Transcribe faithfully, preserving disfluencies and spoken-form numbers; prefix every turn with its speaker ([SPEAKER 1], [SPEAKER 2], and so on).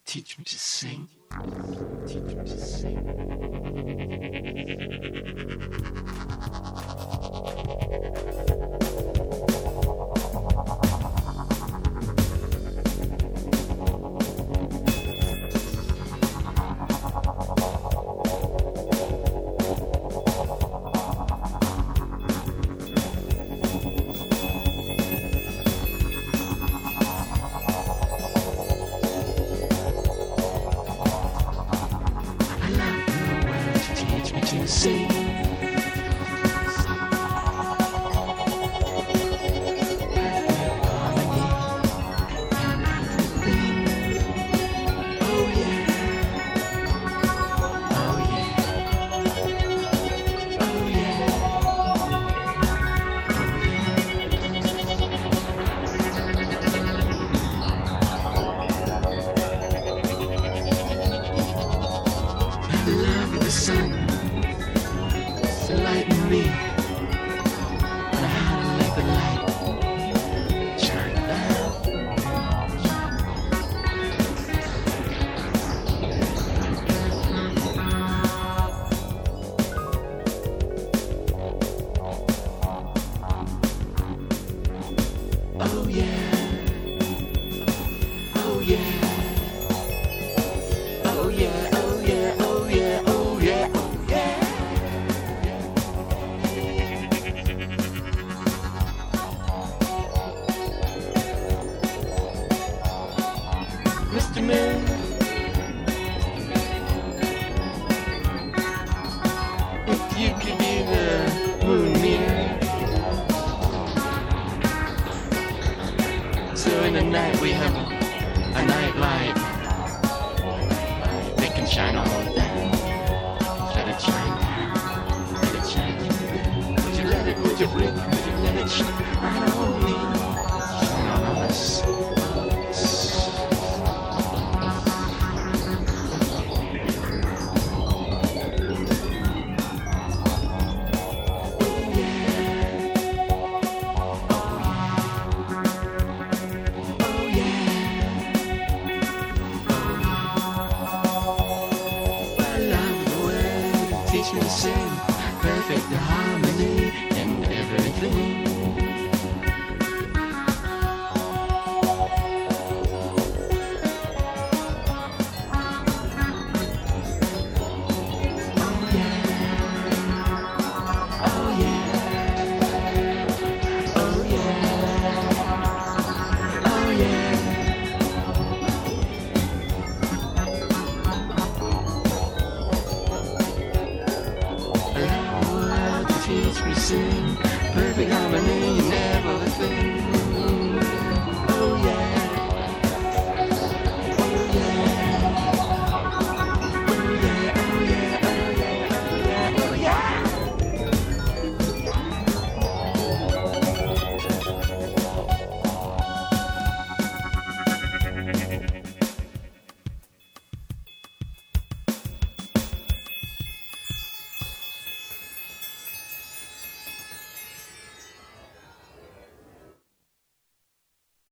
[SPEAKER 1] Teach me to sing. Teach me to sing. To sing. The sun lighten me, and how to let the light shine down. Oh yeah, oh yeah, oh yeah, oh yeah, oh yeah, oh yeah, oh yeah. Mister Man, if you could be the moon mirror, so in the night we have a, a night light that can shine all down. Let it shine down, let it shine. Would you let it, would you blink, would you let it shine on me, shine on us. Teach me to sing, perfect harmony and everything. Oh yeah, oh yeah, oh yeah, oh yeah. Teach me to sing.